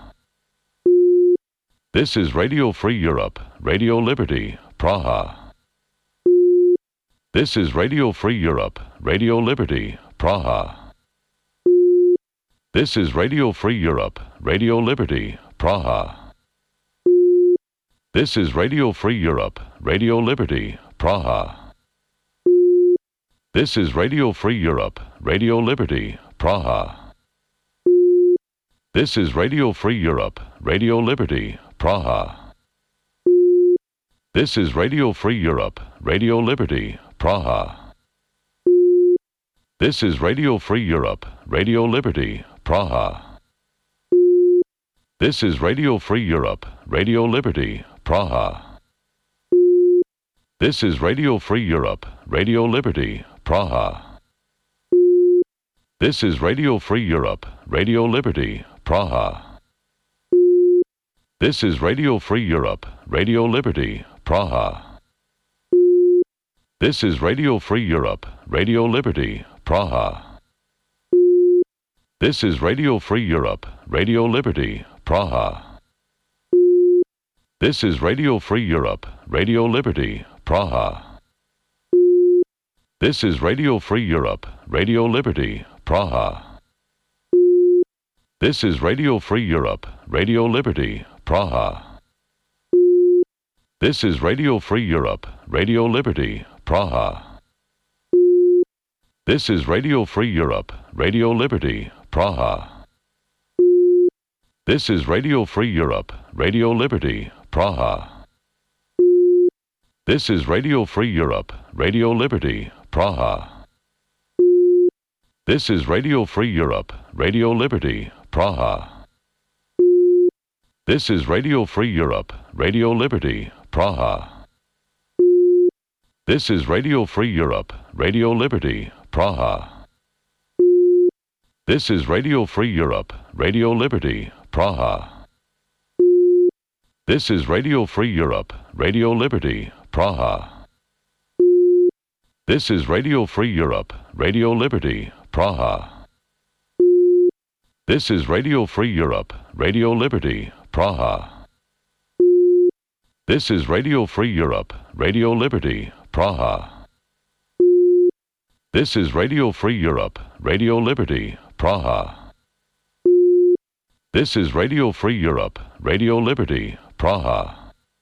This is Radio Free Europe, Radio Liberty, Praha. This is Radio Free Europe, Radio Liberty, Praha. This is Radio Free Europe, Radio Liberty, Praha. This is Radio Free Europe, Radio Liberty, Praha. This is Radio Free Europe, Radio Liberty, Praha. This is Radio Free Europe, Radio Liberty, Praha. This is Radio Free Europe, Radio Liberty, Praha. This is Radio Free Europe, Radio Liberty, Praha. This is Radio Free Europe, Radio Liberty, Praha. This is Radio Free Europe, Radio Liberty, Praha. This is Radio Free Europe, Radio Liberty, Praha. This is Radio Free Europe, Radio Liberty, Praha. This is Radio Free Europe, Radio Liberty, Praha. This is Radio Free Europe, Radio Liberty, Praha. This is Radio Free Europe, Radio Liberty, Praha. This is Radio Free Europe, Radio Liberty, Praha. This is Radio Free Europe, Radio Liberty, Praha. This is Radio Free Europe, Radio Liberty, Praha. This is Radio Free Europe, Radio Liberty, Praha. This is Radio Free Europe, Radio Liberty, Praha. This is Radio Free Europe, Radio Liberty, Praha. This is Radio Free Europe, Radio Liberty, Praha. This is Radio Free Europe, Radio Liberty, Praha. This is Radio Free Europe, Radio Liberty, Praha. This is Radio Free Europe, Radio Liberty, Praha. This is Radio Free Europe, Radio Liberty, Praha. This is Radio Free Europe, Radio Liberty, Praha. This is Radio Free Europe, Radio Liberty, Praha. This is Radio Free Europe, Radio Liberty, Praha. This is Radio Free Europe, Radio Liberty, Praha. This is Radio Free Europe, Radio Liberty, Praha.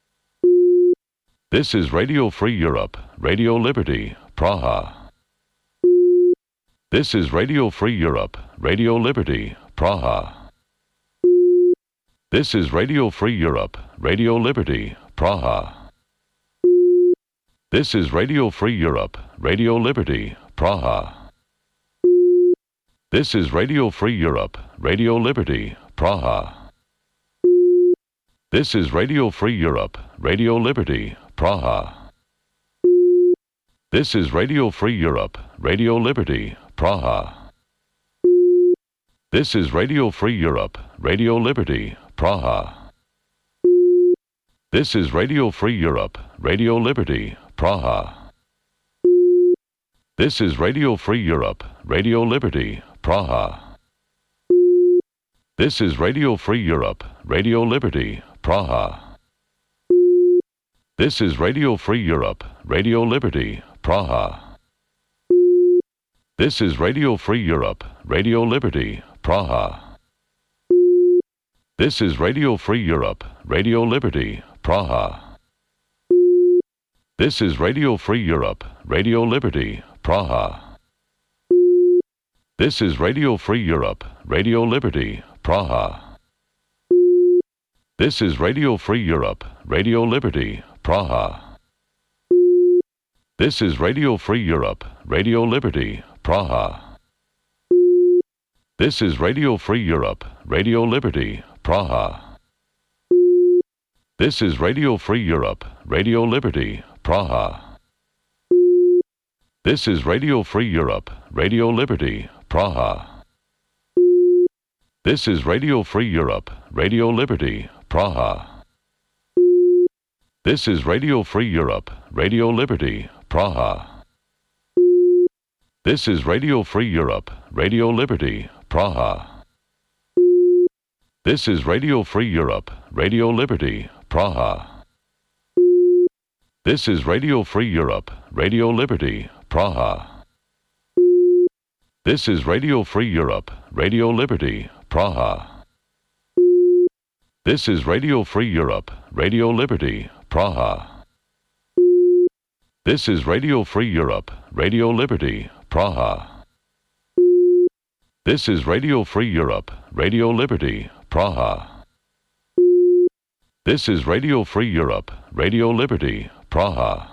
This is Radio Free Europe, Radio Liberty, Praha. This is Radio Free Europe, Radio Liberty, Praha. This is Radio Free Europe, Radio Liberty, Praha. This is Radio Free Europe, Radio Liberty, Praha. This is Radio Free Europe, Radio Liberty, Praha. This is Radio Free Europe, Radio Liberty, Praha. This is Radio Free Europe, Radio Liberty, Praha. This is Radio Free Europe, Radio Liberty, Praha. This is Radio Free Europe, Radio Liberty, Praha. This is Radio Free Europe, Radio Liberty, Praha. This is Radio Free Europe, Radio Liberty, Praha. This is Radio Free Europe, Radio Liberty, Praha. This is Radio Free Europe, Radio Liberty, Praha. This is Radio Free Europe, Radio Liberty, Praha. This is Radio Free Europe, Radio Liberty, Praha. This is Radio Free Europe, Radio Liberty, Praha. This is Radio Free Europe, Radio Liberty, Praha. This is Radio Free Europe, Radio Liberty, Praha. This is Radio Free Europe, Radio Liberty, Praha. This is Radio Free Europe, Radio Liberty, Praha. This is Radio Free Europe, Radio Liberty, Praha. This is Radio Free Europe, Radio Liberty, Praha. This is Radio Free Europe, Radio Liberty, Praha. This is Radio Free Europe, Radio Liberty, Praha. This is Radio Free Europe, Radio Liberty, Praha. This is Radio Free Europe, Radio Liberty, Praha. This is Radio Free Europe, Radio Liberty, Praha. This is Radio Free Europe, Radio Liberty, Praha. This is Radio Free Europe, Radio Liberty, Praha. This is Radio Free Europe, Radio Liberty, Praha. This is Radio Free Europe, Radio Liberty, Praha.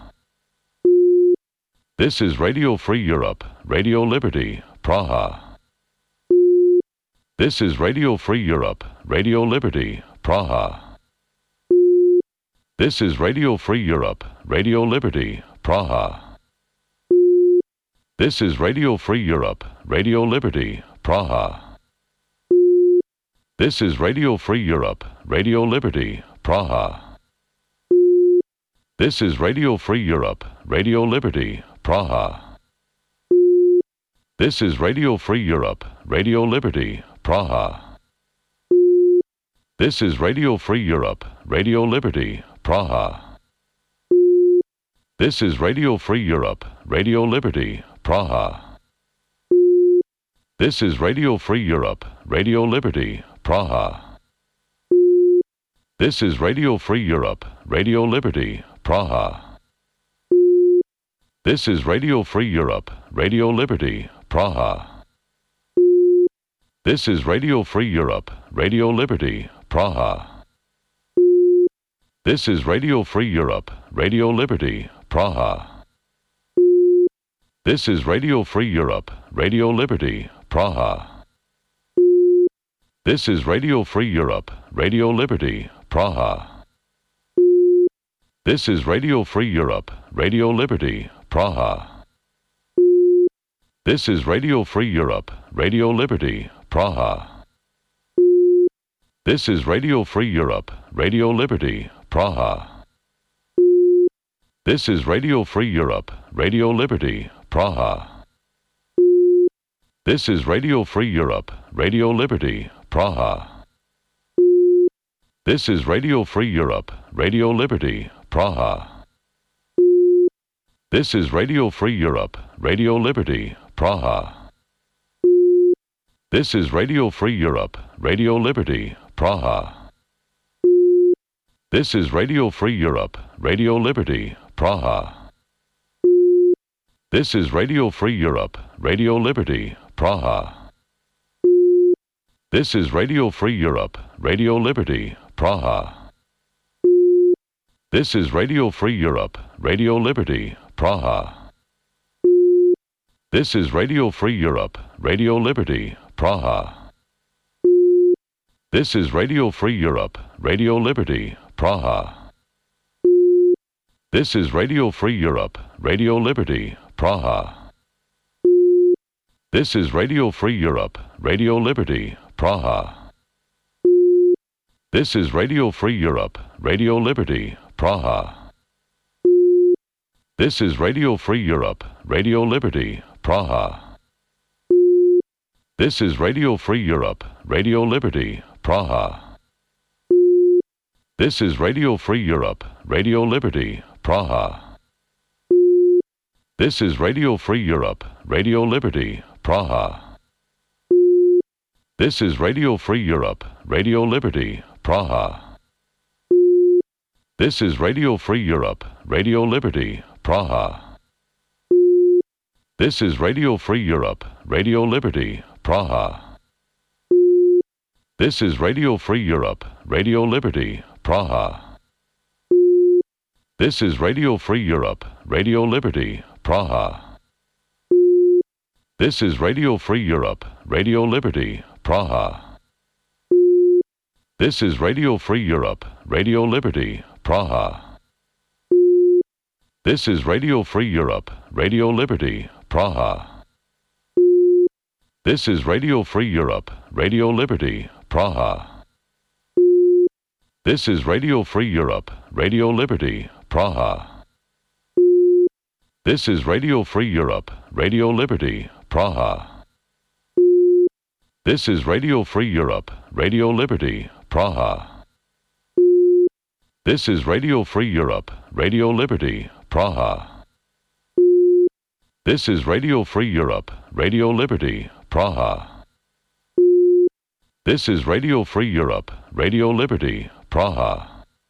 This is Radio Free Europe, Radio Liberty, Praha. This is Radio Free Europe, Radio Liberty, Praha. This is Radio Free Europe, Radio Liberty, Praha. This is Radio Free Europe, Radio Liberty, Praha. This is Radio Free Europe, Radio Liberty, Praha. This is Radio Free Europe, Radio Liberty, Praha. This is Radio Free Europe, Radio Liberty, Praha. This is Radio Free Europe, Radio Liberty, Praha. This is Radio Free Europe, Radio Liberty, Praha. This is Radio Free Europe, Radio Liberty, Praha. This is Radio Free Europe, Radio Liberty, Praha. This is Radio Free Europe, Radio Liberty, Praha. This is Radio Free Europe, Radio Liberty, Praha. This is Radio Free Europe, Radio Liberty, Praha. This is Radio Free Europe, Radio Liberty, Praha. This is Radio Free Europe, Radio Liberty, Praha. This is Radio Free Europe, Radio Liberty, Praha. This is Radio Free Europe, Radio Liberty, Praha. This is Radio Free Europe, Radio Liberty, Praha. This is Radio Free Europe, Radio Liberty, Praha. This is Radio Free Europe, Radio Liberty, Praha. This is Radio Free Europe, Radio Liberty, Praha. This is Radio Free Europe, Radio Liberty, Praha. This is Radio Free Europe, Radio Liberty, Praha. This is Radio Free Europe, Radio Liberty, Praha. This is Radio Free Europe, Radio Liberty, Praha. This is Radio Free Europe, Radio Liberty, Praha. This is Radio Free Europe, Radio Liberty, Praha. This is Radio Free Europe, Radio Liberty, Praha. This is Radio Free Europe, Radio Liberty, Praha. This is Radio Free Europe, Radio Liberty, Praha. This is Radio Free Europe, Radio Liberty, Praha. This is Radio Free Europe, Radio Liberty, Praha. This is Radio Free Europe, Radio Liberty, Praha. This is Radio Free Europe, Radio Liberty, Praha. This is Radio Free Europe, Radio Liberty, Praha. This is Radio Free Europe, Radio Liberty, Praha. This is Radio Free Europe, Radio Liberty, Praha. This is Radio Free Europe, Radio Liberty, Praha. This is Radio Free Europe, Radio Liberty, Praha. This is Radio Free Europe, Radio Liberty, Praha. This is Radio Free Europe, Radio Liberty, Praha. This is Radio Free Europe, Radio Liberty, Praha. This is Radio Free Europe, Radio Liberty, Praha. This is Radio Free Europe, Radio Liberty, Praha. This is Radio Free Europe, Radio Liberty, Praha. This is Radio Free Europe, Radio Liberty, Praha. This is Radio Free Europe, Radio Liberty, Praha. This is Radio Free Europe, Radio Liberty, Praha. This is Radio Free Europe, Radio Liberty, Praha. This is Radio Free Europe, Radio Liberty, Praha. This is Radio Free Europe, Radio Liberty, Praha.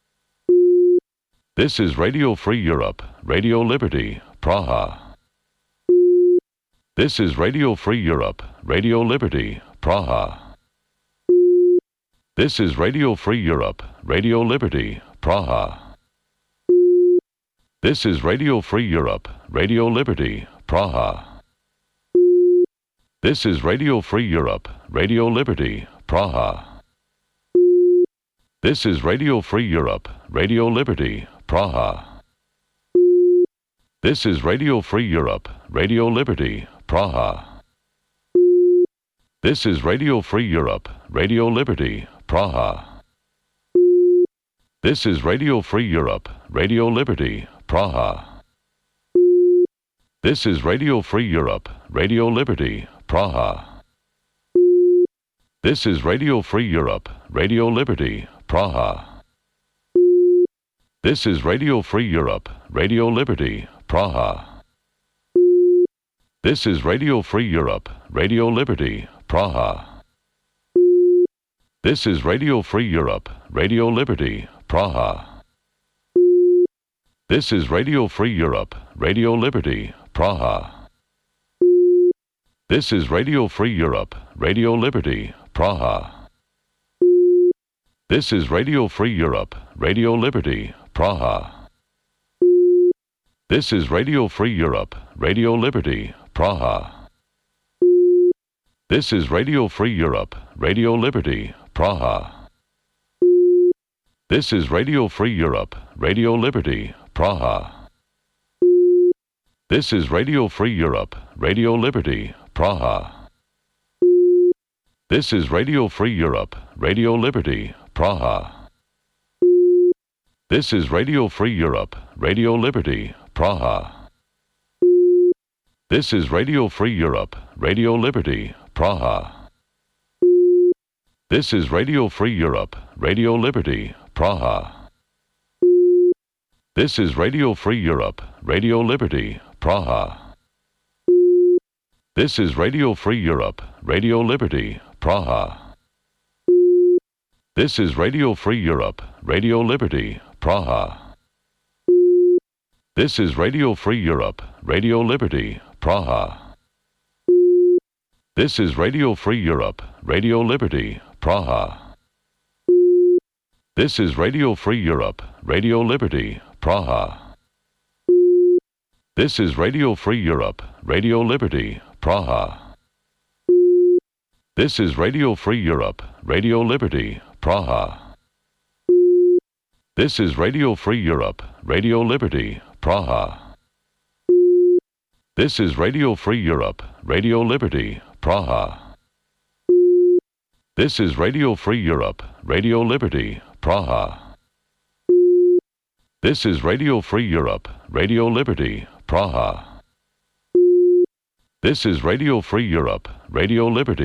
This is Radio Free Europe, Radio Liberty, Praha. This is Radio Free Europe, Radio Liberty, Praha. This is Radio Free Europe, Radio Liberty, Praha. This is Radio Free Europe, Radio Liberty, Praha. This is Radio Free Europe, Radio Liberty, Praha. This is Radio Free Europe, Radio Liberty, Praha. This is Radio Free Europe, Radio Liberty, Praha. This is Radio Free Europe, Radio Liberty, Praha. This is Radio Free Europe, Radio Liberty, Praha. This is Radio Free Europe, Radio Liberty, Praha. This is Radio Free Europe, Radio Liberty, Praha. This is Radio Free Europe, Radio Liberty, Praha. This is Radio Free Europe, Radio Liberty, Praha. This is Radio Free Europe, Radio Liberty, Praha. This is Radio Free Europe, Radio Liberty, Praha. This is Radio Free Europe, Radio Liberty, Praha. This is Radio Free Europe, Radio Liberty, Praha. This is Radio Free Europe, Radio Liberty, Praha. This is Radio Free Europe, Radio Liberty, Praha. This is Radio Free Europe, Radio Liberty, Praha. This is Radio Free Europe, Radio Liberty, Praha. This is Radio Free Europe, Radio Liberty, Praha. This is Radio Free Europe, Radio Liberty, Praha. This is Radio Free Europe, Radio Liberty, Praha. This is Radio Free Europe, Radio Liberty, Praha. This is Radio Free Europe, Radio Liberty, Praha. This is Radio Free Europe, Radio Liberty, Praha. This is Radio Free Europe, Radio Liberty, Praha. This is Radio Free Europe, Radio Liberty, Praha. This is Radio Free Europe, Radio Liberty, Praha. This is Radio Free Europe, Radio Liberty, Praha. This is Radio Free Europe, Radio Liberty, Praha. This is Radio Free Europe, Radio Liberty, Praha. This is Radio Free Europe, Radio Liberty, Praha. This is Radio Free Europe, Radio Liberty, Praha. This is Radio Free Europe, Radio Liberty, Praha. This is Radio Free Europe, Radio Liberty, Praha. This is Radio Free Europe, Radio Liberty.